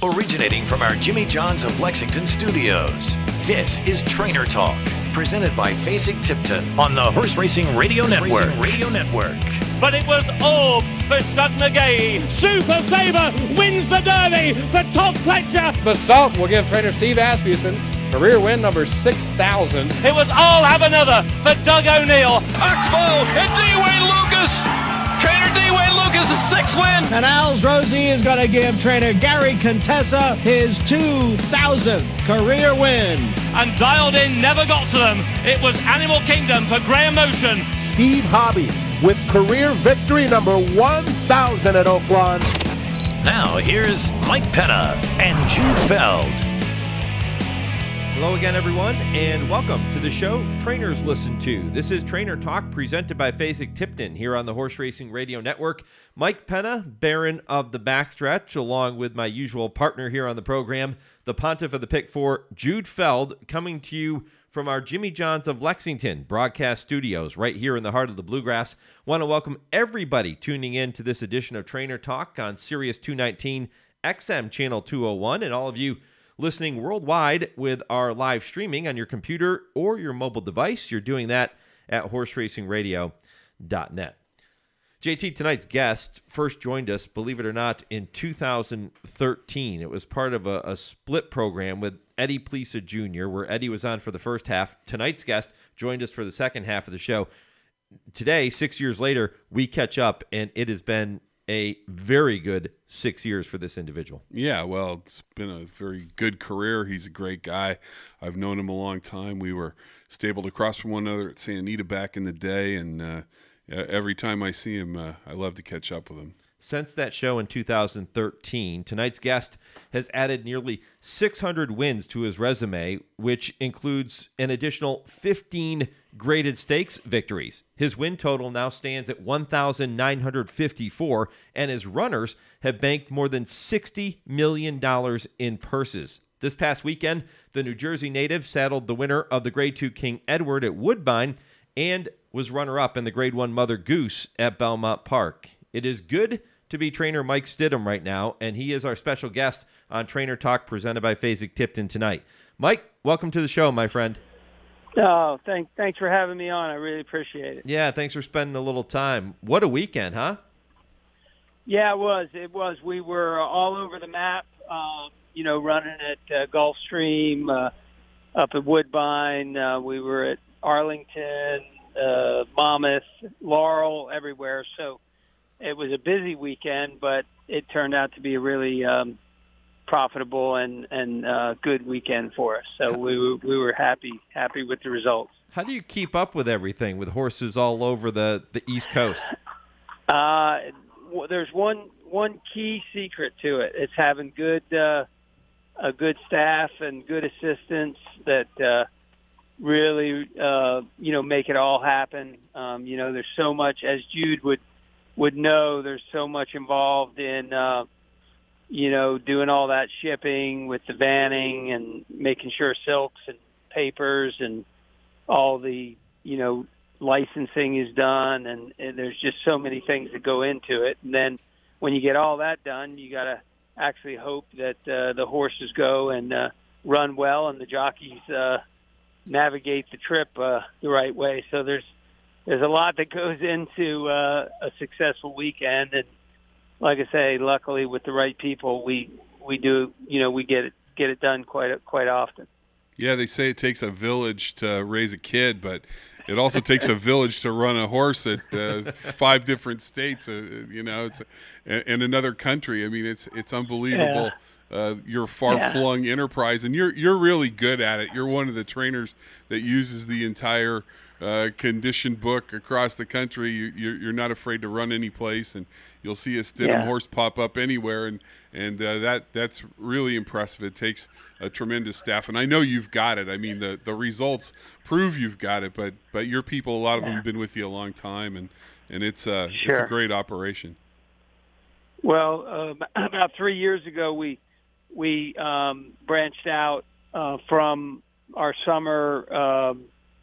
Originating from our Jimmy John's of Lexington studios, this is Trainer Talk, presented by Fasig-Tipton on the Horse Racing Radio Network. But it was all for Shug McGahee. Super Sabre wins the Derby for Todd Pletcher. The Salt will give trainer Steve Asmussen career win number 6,000. It was all have another for Doug O'Neill. Oxbow and D-Wayne Lucas. Trainer D-Wayne Lucas' 6th win. And Al's Rosie is going to give trainer Gary Contessa his 2,000th career win. And Dialed In never got to them. It was Animal Kingdom for Graham Motion. Steve Hobby with career victory number 1,000 at Oaklawn. Now here's Mike Penna and Jude Feld. Hello again, everyone, and welcome to the show Trainers Listen To. This is Trainer Talk presented by Fasig-Tipton here on the Horse Racing Radio Network. Mike Penna, Baron of the Backstretch, along with my usual partner here on the program, the Pontiff of the Pick 4, Jude Feld, coming to you from our Jimmy John's of Lexington broadcast studios right here in the heart of the Bluegrass. Want to welcome everybody tuning in to this edition of Trainer Talk on Sirius 219 XM Channel 201, and all of you listening worldwide with our live streaming on your computer or your mobile device. You're doing that at horseracingradio.net. JT, tonight's guest first joined us, believe it or not, in 2013. It was part of a split program with Eddie Plesa Jr., where Eddie was on for the first half. Tonight's guest joined us for the second half of the show. Today, 6 years later, we catch up, and it has been a very good 6 years for this individual. Yeah, well, it's been a very good career. He's a great guy. I've known him a long time. We were stabled across from one another at Santa Anita back in the day, and every time I see him, I love to catch up with him. Since that show in 2013, tonight's guest has added nearly 600 wins to his resume, which includes an additional 15 graded stakes victories. His win total now stands at 1,954, and his runners have banked more than $60 million in purses. This past weekend, the New Jersey native saddled the winner of the Grade 2 King Edward at Woodbine and was runner-up in the Grade 1 Mother Goose at Belmont Park. It is good to be trainer Mike Stidham right now, and he is our special guest on Trainer Talk presented by Fasig-Tipton tonight. Mike, welcome to the show, my friend. Oh, thanks for having me on. I really appreciate it. Yeah, thanks for spending a little time. What a weekend, huh? Yeah, it was. We were all over the map, running at Gulfstream, up at Woodbine. We were at Arlington, Monmouth, Laurel, everywhere. So it was a busy weekend, but it turned out to be a really profitable and good weekend for us. So we were happy with the results. How do you keep up with everything with horses all over the East Coast? There's one key secret to it. It's having a good staff and good assistants that really make it all happen. There's so much, as Jude would know, there's so much involved in doing all that shipping with the vanning and making sure silks and papers and all the, licensing is done. And there's just so many things that go into it. And then when you get all that done, you got to actually hope that the horses go and run well and the jockeys navigate the trip the right way. So there's a lot that goes into a successful weekend. And like I say, luckily with the right people, we do, we get it done quite often. Yeah, they say it takes a village to raise a kid, but it also takes a village to run a horse at 5 different states, it's in another country. I mean, it's unbelievable. Yeah. Your far-flung enterprise, and you're really good at it. You're one of the trainers that uses the entire condition book across the country. You're not afraid to run any place, and you'll see a Stidham horse pop up anywhere, and that's really impressive. It takes a tremendous staff, and I know you've got it. I mean, the results prove you've got it, but your people, a lot of them have been with you a long time, and it's a great operation. Well, about 3 years ago, we branched out from our summer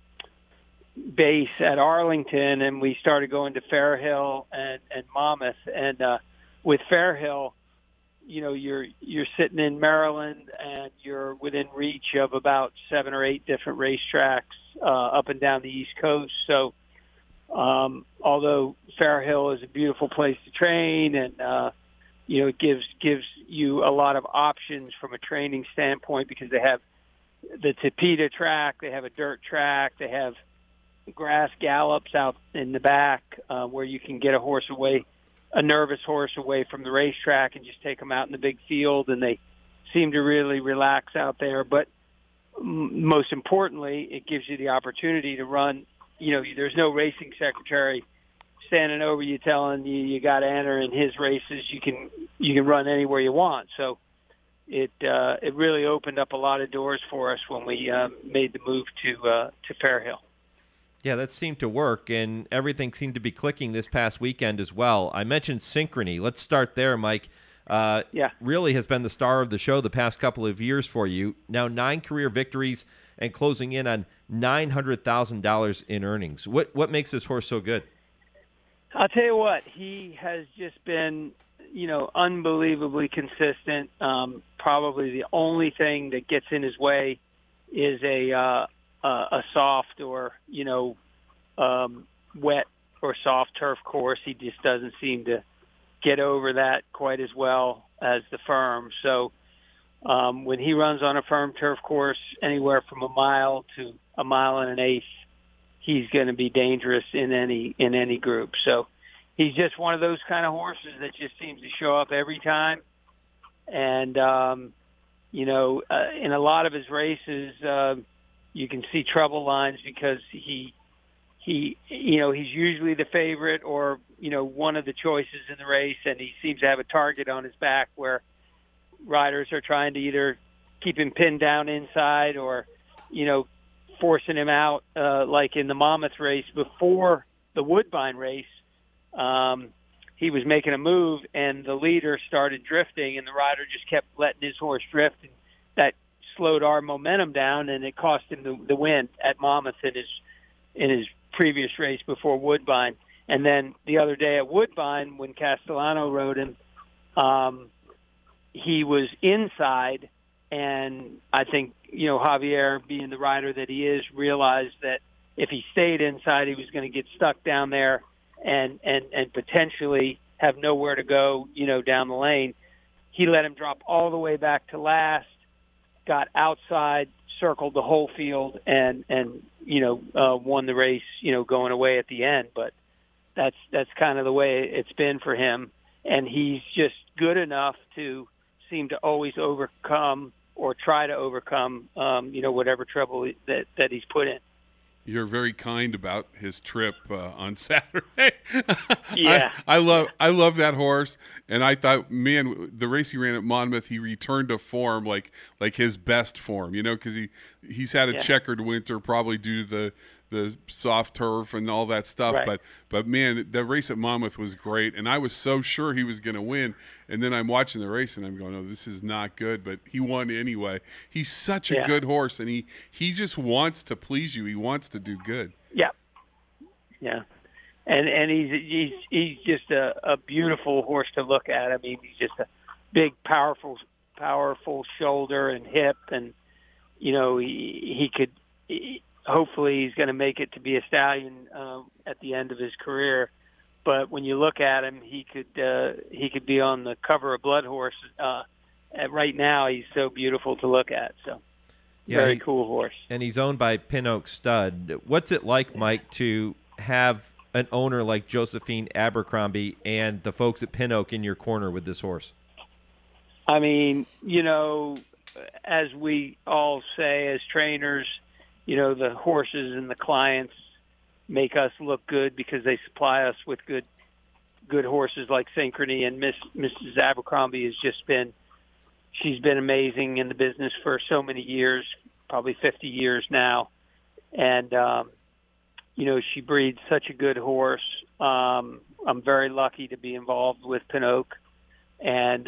base at Arlington, and we started going to Fairhill and Monmouth. And with Fairhill, you're sitting in Maryland and you're within reach of about 7 or 8 different racetracks up and down the East Coast. So although Fairhill is a beautiful place to train and it gives you a lot of options from a training standpoint because they have the Tapeta track, they have a dirt track, they have grass gallops out in the back where you can get a nervous horse away from the racetrack and just take them out in the big field, and they seem to really relax out there. But most importantly, it gives you the opportunity to run. There's no racing secretary standing over you telling you got to enter in his races. You can run anywhere you want. So it really opened up a lot of doors for us when we made the move to Fairhill. Yeah, that seemed to work, and everything seemed to be clicking this past weekend as well. I mentioned Synchrony. Let's start there, Mike. Really has been the star of the show the past couple of years for you. Now 9 career victories and closing in on $900,000 in earnings. What makes this horse so good? I'll tell you what, he has just been, unbelievably consistent. Probably the only thing that gets in his way is a soft or, wet or soft turf course. He just doesn't seem to get over that quite as well as the firm. So when he runs on a firm turf course, anywhere from a mile to a mile and an eighth, he's going to be dangerous in any group. So he's just one of those kind of horses that just seems to show up every time. And, in a lot of his races, you can see trouble lines because he's usually the favorite or, one of the choices in the race, and he seems to have a target on his back where riders are trying to either keep him pinned down inside or, forcing him out, like in the Monmouth race before the Woodbine race. He was making a move and the leader started drifting and the rider just kept letting his horse drift, and that slowed our momentum down, and it cost him the win at Monmouth in his previous race before Woodbine. And then the other day at Woodbine, when Castellano rode him, he was inside, and I think Javier, being the rider that he is, realized that if he stayed inside, he was going to get stuck down there and potentially have nowhere to go, down the lane. He let him drop all the way back to last, got outside, circled the whole field, and won the race, going away at the end. But that's kind of the way it's been for him. And he's just good enough to seem to always overcome or try to overcome, whatever trouble that he's put in. You're very kind about his trip on Saturday. Yeah, I love that horse, and I thought, man, the race he ran at Monmouth, he returned to form like his best form, because he's had a checkered winter probably due to the soft turf and all that stuff. Right. But man, the race at Monmouth was great, and I was so sure he was going to win. And then I'm watching the race, and I'm going, "Oh, this is not good." But he won anyway. He's such a good horse, and he just wants to please you. He wants to do good. Yeah, yeah, and he's just a beautiful horse to look at. I mean, he's just a big, powerful shoulder and hip, and he could. Hopefully he's going to make it to be a stallion at the end of his career. But when you look at him, he could be on the cover of Blood Horse. Right now, he's so beautiful to look at. So, very cool horse. And he's owned by Pin Oak Stud. What's it like, Mike, to have an owner like Josephine Abercrombie and the folks at Pin Oak in your corner with this horse? I mean, as we all say as trainers, the horses and the clients make us look good because they supply us with good horses like Synchrony, and Mrs. Abercrombie she's been amazing in the business for so many years, probably 50 years now. And, she breeds such a good horse. I'm very lucky to be involved with Pin Oak. And,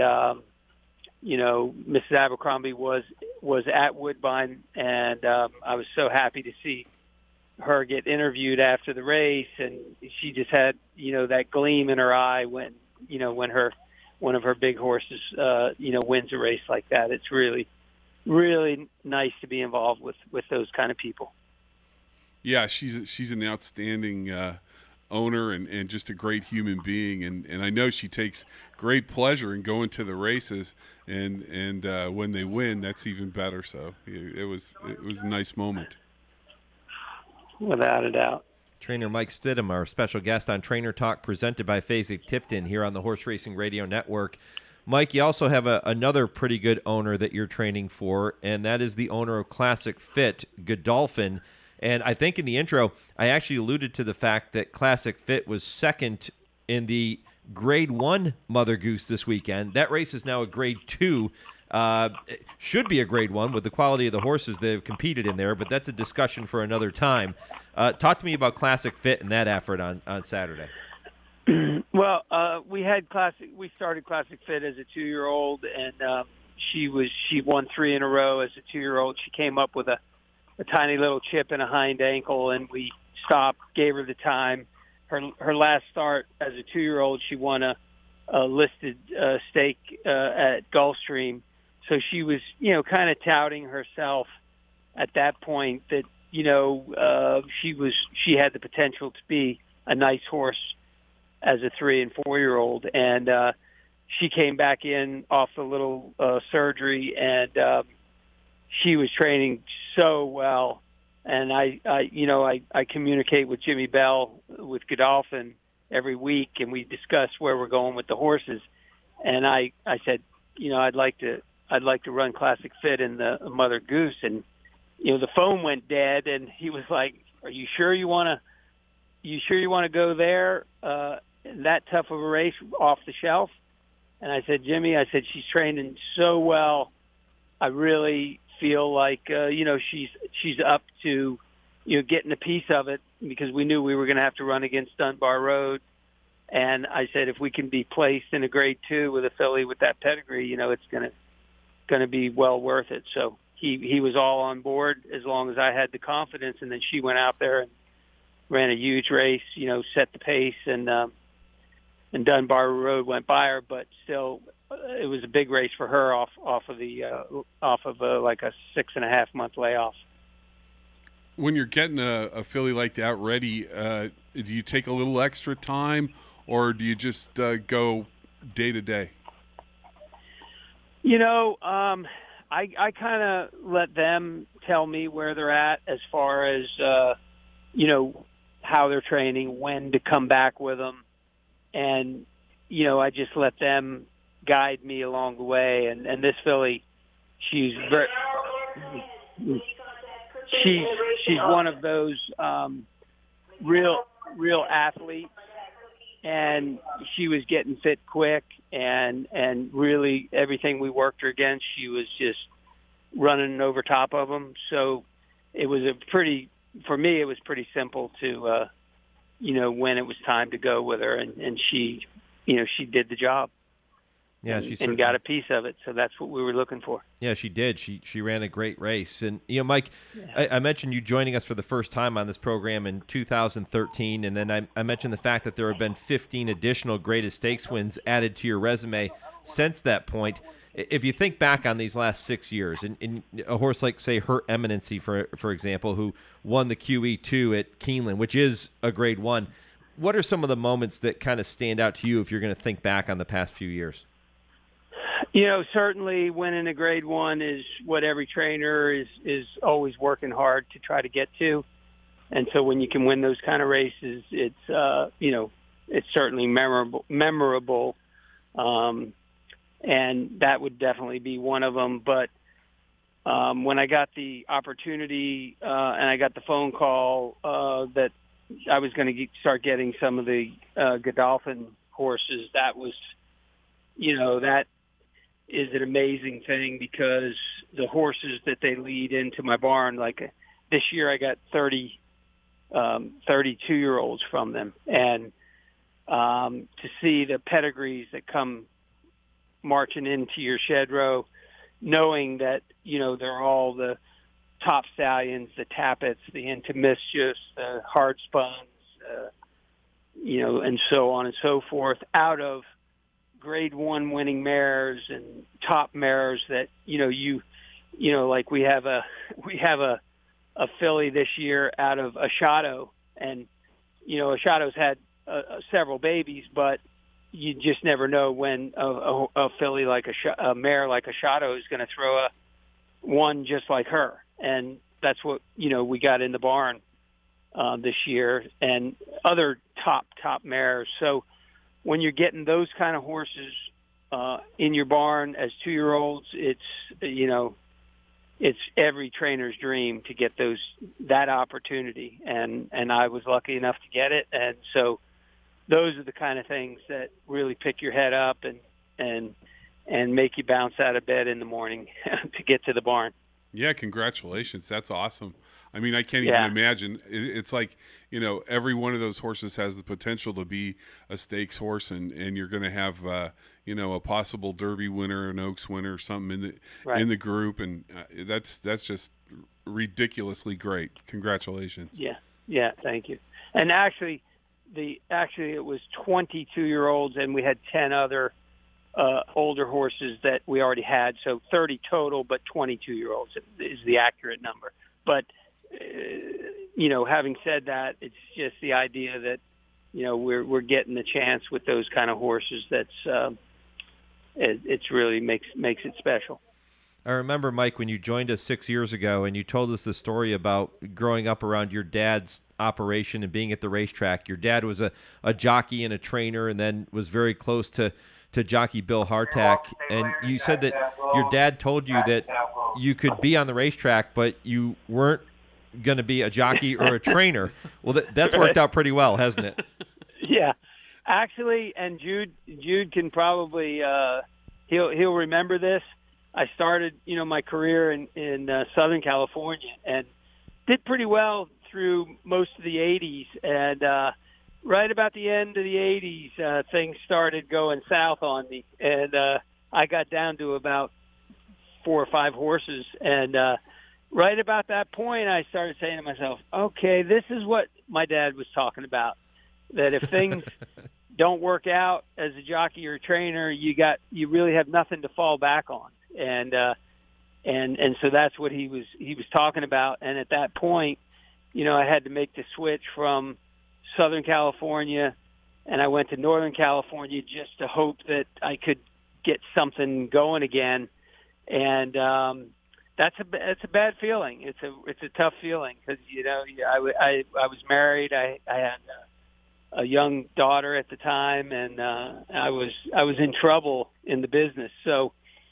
Mrs. Abercrombie was at Woodbine, and I was so happy to see her get interviewed after the race, and she just had, that gleam in her eye when her one of her big horses, wins a race like that. It's really, really nice to be involved with those kind of people. Yeah, she's an outstanding owner and just a great human being, and I know she takes great pleasure in going to the races, and when they win, that's even better. So it was a nice moment. Without a doubt. Trainer Mike Stidham, our special guest on Trainer Talk, presented by Fasig-Tipton here on the Horse Racing Radio Network. Mike, you also have another pretty good owner that you're training for, and that is the owner of Classic Fit, Godolphin. And I think in the intro, I actually alluded to the fact that Classic Fit was second in the Grade 1 Mother Goose this weekend. That race is now a Grade 2. It should be a Grade 1 with the quality of the horses that have competed in there, but that's a discussion for another time. Talk to me about Classic Fit and that effort on Saturday. Well, we started Classic Fit as a 2-year-old, and she won 3 in a row as a 2-year-old. She came up with a tiny little chip in a hind ankle, and we stopped, gave her the time. Her last start as a 2-year-old, she won a listed stake at Gulfstream. So she was, kind of touting herself at that point that, she had the potential to be a nice horse as a 3- and 4-year-old. And she came back in off the little surgery, and she was training so well. And I communicate with Jimmy Bell with Godolphin every week, and we discuss where we're going with the horses. And I said, I'd like to run Classic Fit in the Mother Goose. And, the phone went dead, and he was like, are you sure you want to go there? That tough of a race off the shelf? And I said, Jimmy, she's training so well. I really feel like, she's up to, getting a piece of it, because we knew we were going to have to run against Dunbar Road. And I said, if we can be placed in a Grade 2 with a filly with that pedigree, it's going to be well worth it. So he was all on board as long as I had the confidence. And then she went out there and ran a huge race, set the pace, and Dunbar Road went by her, but still it was a big race for her off of like a 6.5 month layoff. When you're getting a filly like that ready, do you take a little extra time, or do you just go day to day? I kind of let them tell me where they're at as far as, how they're training, when to come back with them. And, I just let them guide me along the way. And this filly, she's one of those real athletes, and she was getting fit quick, and really everything we worked her against, she was just running over top of them. So it was for me, it was pretty simple to, when it was time to go with her, and she, she did the job. Yeah, and got a piece of it, so that's what we were looking for. Yeah, she did. She ran a great race. And, Mike, yeah. I mentioned you joining us for the first time on this program in 2013, and then I mentioned the fact that there have been 15 additional graded stakes wins added to your resume since that point. If you think back on these last 6 years, and a horse like, say, Her Eminency, for example, who won the QE2 at Keeneland, which is a Grade 1, what are some of the moments that kind of stand out to you if you're going to think back on the past few years? Certainly winning a Grade 1 is what every trainer is always working hard to try to get to. And so when you can win those kind of races, it's, it's certainly memorable. And that would definitely be one of them. But when I got the opportunity and I got the phone call that I was going to start getting some of the Godolphin horses, that was, that is an amazing thing, because the horses that they lead into my barn, like this year I got 32-year-olds from them. And to see the pedigrees that come marching into your shed row, knowing that, they're all the top stallions, the Tappets, the Intermischiefs, the Hard Spuns, and so on and so forth, out of grade 1 winning mares and top mares that, like we have a filly this year out of Ashado, and, Ashado's had several babies, but you just never know when a filly like a mare like Ashado is going to throw one just like her. And that's what, we got in the barn this year, and other top mares. So when you're getting those kind of horses in your barn as 2-year-olds, it's every trainer's dream to get that opportunity. And I was lucky enough to get it. And so those are the kind of things that really pick your head up and make you bounce out of bed in the morning to get to the barn. Yeah, congratulations. That's awesome. I mean, I can't even imagine. It's like, every one of those horses has the potential to be a stakes horse, and you're going to have, a possible Derby winner, an Oaks winner, something in the group, and that's just ridiculously great. Congratulations. Yeah, thank you. And actually it was 22-year-olds, and we had 10 other older horses that we already had, so 30 total, but 22-year-olds is the accurate number. But having said that, it's just the idea that we're getting the chance with those kind of horses. That's it's really makes it special. I remember, Mike, when you joined us 6 years ago and you told us the story about growing up around your dad's operation and being at the racetrack. Your dad was a jockey and a trainer, and then was very close to jockey Bill Hardtack. And you said that your dad told you that you could be on the racetrack, but you weren't going to be a jockey or a trainer. Well, that's worked out pretty well, hasn't it? Yeah, actually, and Jude can probably he'll remember this. I started, my career in Southern California and did pretty well through most of the 80s. And right about the end of the 80s, things started going south on me. And I got down to about 4 or 5 horses. And right about that point, I started saying to myself, okay, this is what my dad was talking about, that if things don't work out as a jockey or a trainer, you really have nothing to fall back on. And so that's what he was talking about. And at that point, I had to make the switch from Southern California, and I went to Northern California just to hope that I could get something going again. And that's a bad feeling. It's a tough feeling because I was married. I had a young daughter at the time, and I was in trouble in the business. So.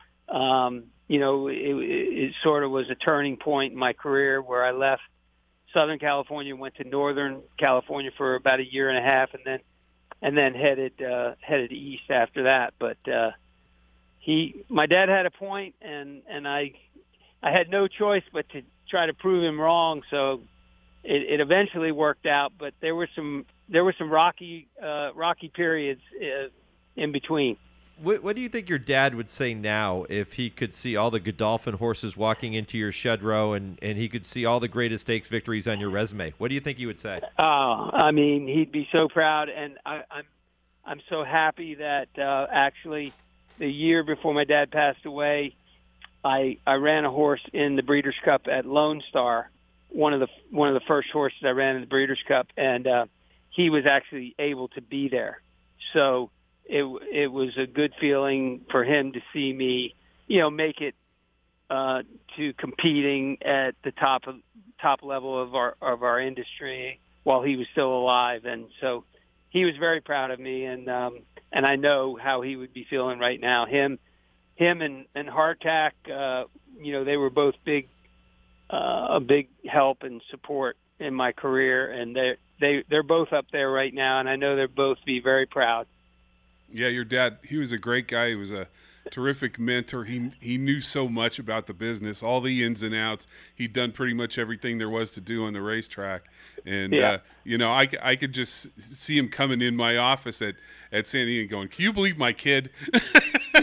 It sort of was a turning point in my career where I left Southern California, went to Northern California for about 1.5 years, and then headed east after that. But my dad had a point, and I had no choice but to try to prove him wrong. So it eventually worked out, but there were some rocky periods in between. What do you think your dad would say now if he could see all the Godolphin horses walking into your shed row and he could see all the greatest stakes victories on your resume? What do you think he would say? Oh, I mean, he'd be so proud, and I'm so happy that actually the year before my dad passed away, I ran a horse in the Breeders' Cup at Lone Star, one of the first horses I ran in the Breeders' Cup, and he was actually able to be there. So it was a good feeling for him to see me, make it to competing at the top level of our industry while he was still alive. And so he was very proud of me, and I know how he would be feeling right now. Him and Hardtack, they were both a big help and support in my career, and they're both up there right now, and I know they'll both be very proud. Yeah, your dad, he was a great guy. He was a terrific mentor. He knew so much about the business, all the ins and outs. He'd done pretty much everything there was to do on the racetrack. And, I could just see him coming in my office at San Diego going, "Can you believe my kid?"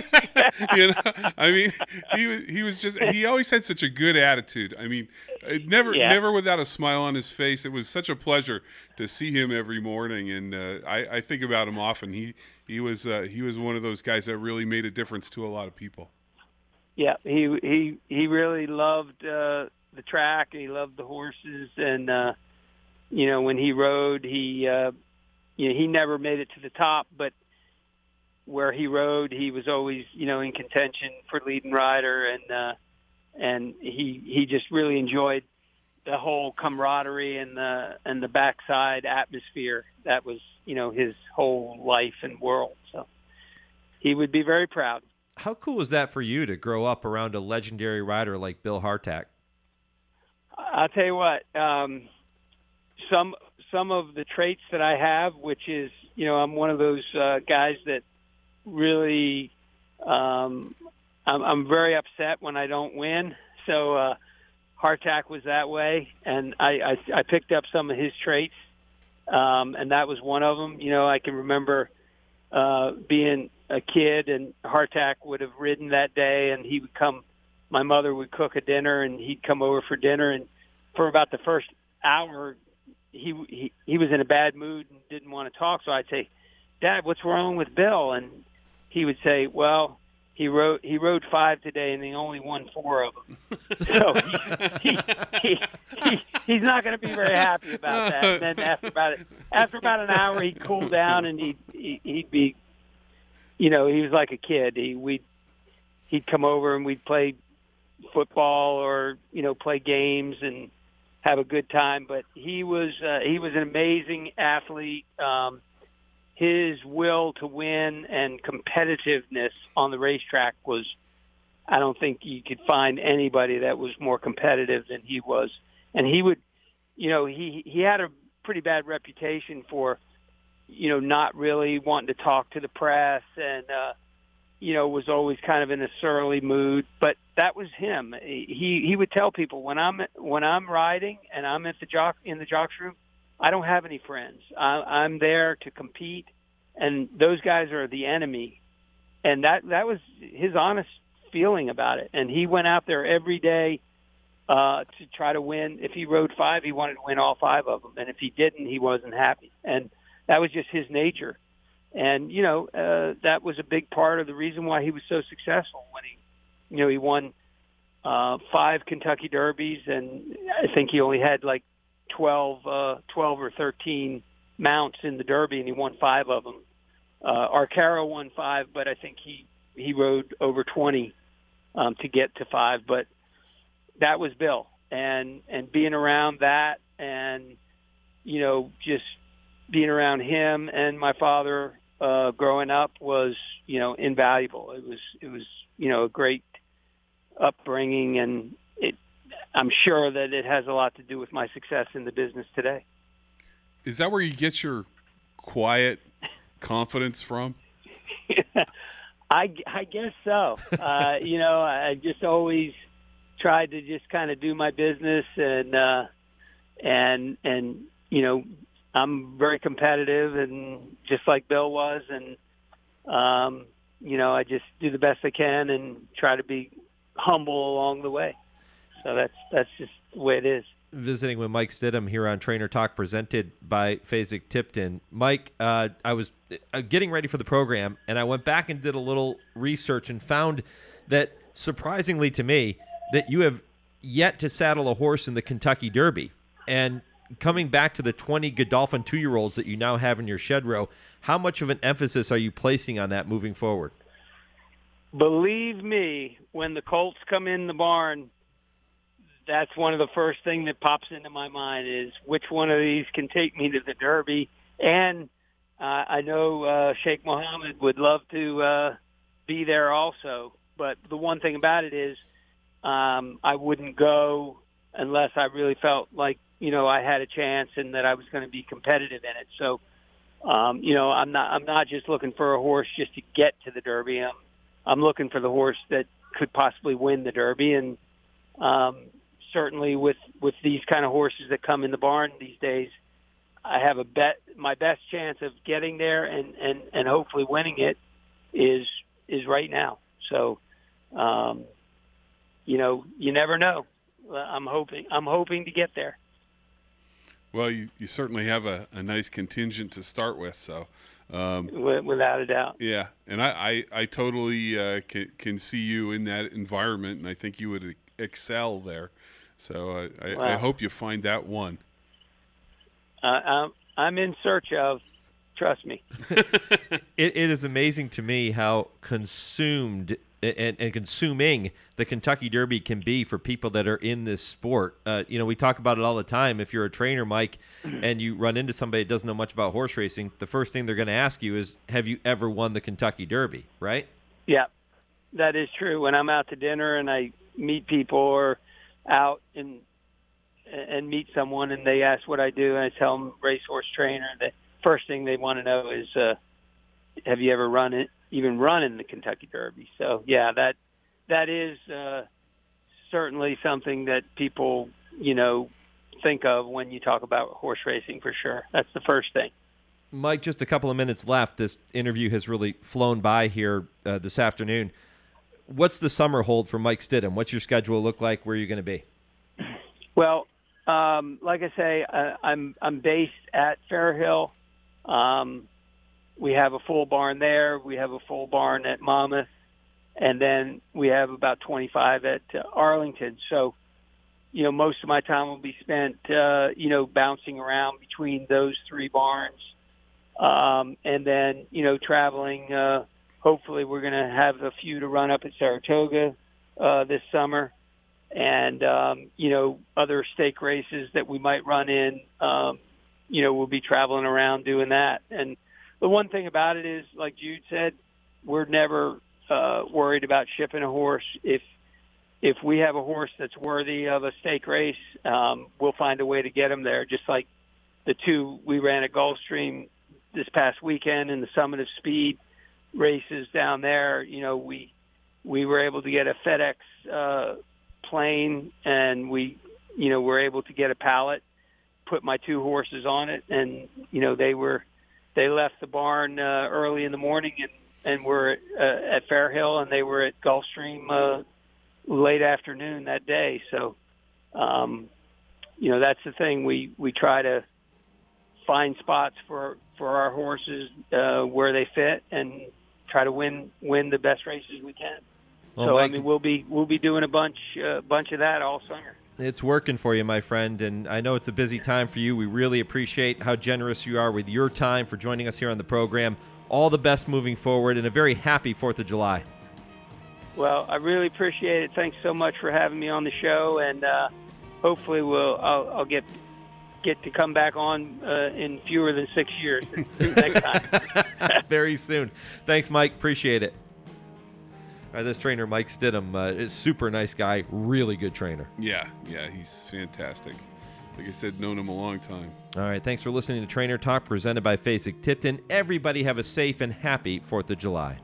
I mean, he always had such a good attitude. I mean, never without a smile on his face. It was such a pleasure to see him every morning, and I think about him often. He was one of those guys that really made a difference to a lot of people. Yeah, he really loved the track. He loved the horses, and when he rode, he never made it to the top, but where he rode, he was always, in contention for leading rider, and he just really enjoyed the whole camaraderie and the backside atmosphere. That was, his whole life and world. So he would be very proud. How cool was that for you to grow up around a legendary rider like Bill Hartack? I'll tell you what, some of the traits that I have, which is, I'm one of those guys that really, I'm very upset when I don't win. So Hartack was that way, and I picked up some of his traits, and that was one of them. I can remember being a kid, and Hartack would have ridden that day, and he would come. My mother would cook a dinner, and he'd come over for dinner, and for about the first hour, he was in a bad mood and didn't want to talk. So I'd say, "Dad, what's wrong with Bill?" And he would say, "Well, he rode 5 today, and he only won 4 of them." So he's not going to be very happy about that. And then after about an hour, he'd cool down, and he'd be, he was like a kid. He'd come over, and we'd play football or play games and have a good time. But he was an amazing athlete. His will to win and competitiveness on the racetrack was, I don't think you could find anybody that was more competitive than he was. And he would, he had a pretty bad reputation for, not really wanting to talk to the press and, was always kind of in a surly mood, but that was him. He would tell people, when I'm riding and I'm in the jocks room, I don't have any friends. I'm there to compete, and those guys are the enemy. And that was his honest feeling about it. And he went out there every day to try to win. If he rode 5, he wanted to win all 5 of them. And if he didn't, he wasn't happy. And that was just his nature. And, that was a big part of the reason why he was so successful when he won 5 Kentucky Derbies, and I think he only had like 12 or 13 mounts in the Derby, and he won 5 of them. Arcaro won 5, but I think he rode over 20 to get to 5. But that was Bill, and being around that, and just being around him and my father growing up was invaluable. It was a great upbringing, and I'm sure that it has a lot to do with my success in the business today. Is that where you get your quiet confidence from? I guess so. I just always tried to just kind of do my business, and I'm very competitive, and just like Bill was, and I just do the best I can and try to be humble along the way. So that's just the way it is. Visiting with Mike Stidham here on Trainer Talk, presented by Fasig-Tipton. Mike, I was getting ready for the program, and I went back and did a little research and found that, surprisingly to me, that you have yet to saddle a horse in the Kentucky Derby. And coming back to the 20 Godolphin 2-year-olds that you now have in your shed row, how much of an emphasis are you placing on that moving forward? Believe me, when the colts come in the barn, that's one of the first thing that pops into my mind is which one of these can take me to the Derby. And I know Sheikh Mohammed would love to be there also. But the one thing about it is I wouldn't go unless I really felt like, I had a chance and that I was going to be competitive in it. So, I'm not just looking for a horse just to get to the Derby. I'm looking for the horse that could possibly win the Derby. And certainly with these kind of horses that come in the barn these days, I have my best chance of getting there and hopefully winning it is right now. So, you never know. I'm hoping to get there. Well, you certainly have a nice contingent to start with, so without a doubt. Yeah, and I totally can see you in that environment, and I think you would excel there. So I hope you find that one. I'm in search of. Trust me. It is amazing to me how consumed and consuming the Kentucky Derby can be for people that are in this sport. We talk about it all the time. If you're a trainer, Mike, and you run into somebody that doesn't know much about horse racing, the first thing they're going to ask you is, have you ever won the Kentucky Derby, right? Yeah, that is true. When I'm out to dinner and I meet people or out and meet someone and they ask what I do and I tell them racehorse trainer, the first thing they want to know is, have you ever even run in the Kentucky Derby? So, yeah, that is certainly something that people, think of when you talk about horse racing for sure. That's the first thing. Mike, just a couple of minutes left. This interview has really flown by here this afternoon. What's the summer hold for Mike Stidham? What's your schedule look like? Where are you going to be? Well, like I say, I'm based at Fairhill. We have a full barn there. We have a full barn at Monmouth. And then we have about 25 at Arlington. So, most of my time will be spent, bouncing around between those three barns. And then, traveling. Hopefully we're going to have a few to run up at Saratoga this summer. And, other stake races that we might run in, we'll be traveling around doing that. And the one thing about it is, like Jude said, we're never worried about shipping a horse. If we have a horse that's worthy of a stake race, we'll find a way to get him there. Just like the two we ran at Gulfstream this past weekend in the Summit of Speed races down there, we were able to get a FedEx plane, and we were able to get a pallet, put my two horses on it, and they left the barn early in the morning and were at Fairhill, and they were at Gulfstream late afternoon that day. So that's the thing, we try to find spots for our horses where they fit and try to win the best races we can. Well, so Mike, we'll be doing a bunch of that all summer. It's working for you, my friend, and I know it's a busy time for you. We really appreciate how generous you are with your time for joining us here on the program. All the best moving forward, and a very happy 4th of July. Well, I really appreciate it. Thanks so much for having me on the show, and hopefully I'll get to come back on in fewer than 6 years next time. Very soon. Thanks, Mike. Appreciate it. All right, this trainer, Mike Stidham, is super nice guy, really good trainer. Yeah, he's fantastic. Like I said, known him a long time. All right, thanks for listening to Trainer Talk, presented by Fasig-Tipton. Everybody have a safe and happy 4th of July.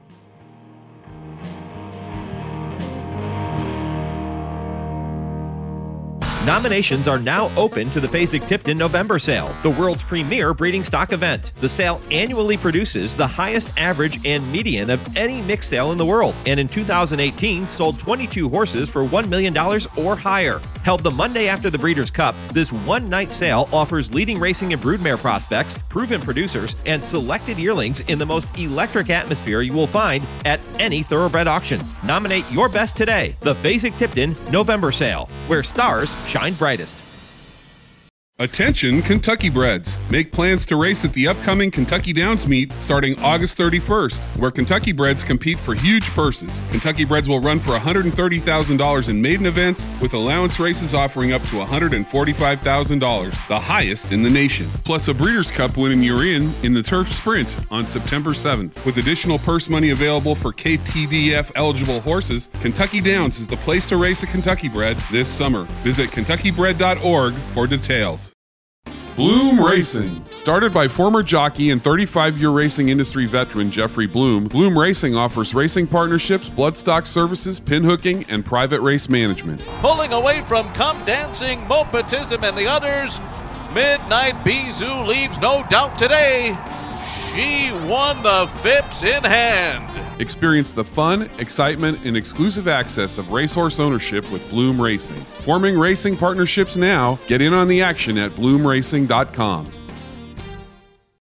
Nominations are now open to the Fasig-Tipton November Sale, the world's premier breeding stock event. The sale annually produces the highest average and median of any mixed sale in the world, and in 2018 sold 22 horses for $1 million or higher. Held the Monday after the Breeders' Cup, this one-night sale offers leading racing and broodmare prospects, proven producers, and selected yearlings in the most electric atmosphere you will find at any thoroughbred auction. Nominate your best today. The Fasig-Tipton November Sale, where stars shine brightest. Attention Kentucky breds. Make plans to race at the upcoming Kentucky Downs meet starting August 31st, where Kentucky breds compete for huge purses. Kentucky breds will run for $130,000 in maiden events, with allowance races offering up to $145,000, the highest in the nation. Plus a Breeders' Cup winning you're in the Turf Sprint on September 7th. With additional purse money available for KTDF eligible horses, Kentucky Downs is the place to race a Kentucky bred this summer. Visit KentuckyBred.org for details. Bloom Racing. Started by former jockey and 35-year racing industry veteran Jeffrey Bloom, Bloom Racing offers racing partnerships, bloodstock services, pinhooking, and private race management. Pulling away from Come Dancing, Mopetism, and the others, Midnight Bizou leaves no doubt today. She won the Phipps in hand. Experience the fun, excitement, and exclusive access of racehorse ownership with Bloom Racing. Forming racing partnerships now. Get in on the action at bloomracing.com.